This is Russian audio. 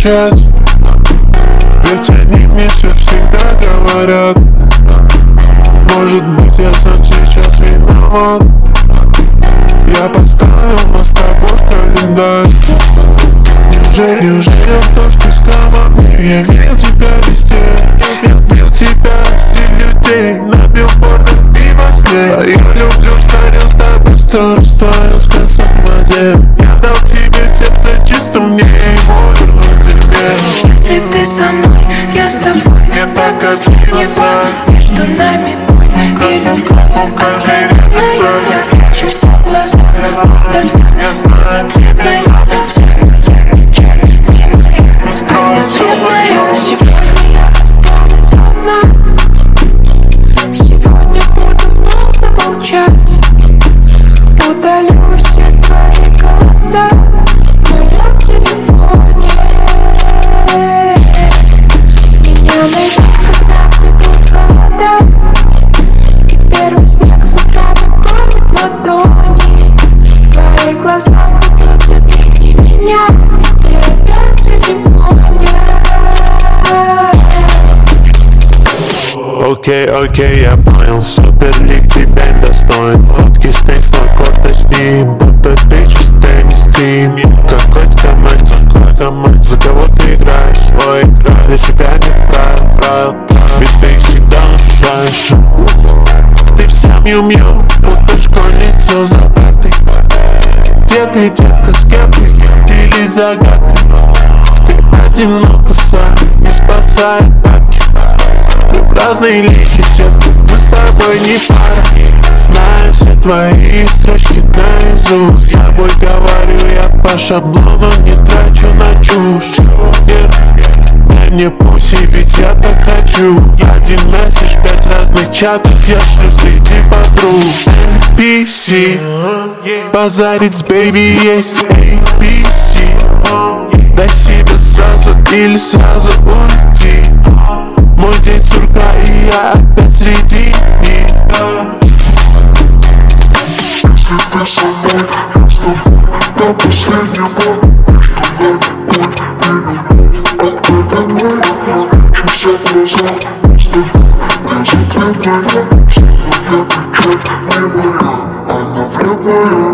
молчать, ведь они мне все всегда говорят. Может быть, я сам сейчас виноват. Я поставил нас с тобой в календарь. Неужели то, что сказала мне? Я видел тебя везде, я видел тебя среди людей, на билбордах и во сне. А я люблю, старил с тобой, строил сказок модель. Я дал тебе сердце чисто, мне его вернуть тебе. Если ты со мной, я с тобой. Мне так обидно, между нами боль и любовь. Я прячу все глаза, безответная. Сегодня я останусь одна. Сегодня буду много молчать. Удалю все твои голоса в моем телефоне. Меня найдут, когда придут холода, и первый снег с утра накроет ладони. Твои глаза будут любить не меня, и ты опять среди поля. Окей, я понял, суперлик тебя достоин. Фотки с корта с ним, будто ты чистый не стим. Какой команд, за кого ты играешь? Ой, для тебя нет правил, ведь ты всегда нарушаешь. Ты вся мью-мью, будто школьница за партой. Где ты, детка, с кем ты, или загадка? Ты одиноко сам, не спасает бабки. Разные лики, детка, мы с тобой не пара. Знаю все твои строчки наизусть. С тобой говорю я по шаблону, не трачу на чушь. Дай мне пуси, ведь я так хочу. Один месседж, 5 разных чатов я шлю среди подруг. NPC, базарить с бэйби есть ABC. Дай себе сразу или сразу уйти. Мой день сурка, и я опять среди них. Если ты со мной, я с тобой до последнего. Между нами боль и любовь. Открыты мои, прячусь глаза с тобой. Безответная, сегодня печаль не моя, она вредная.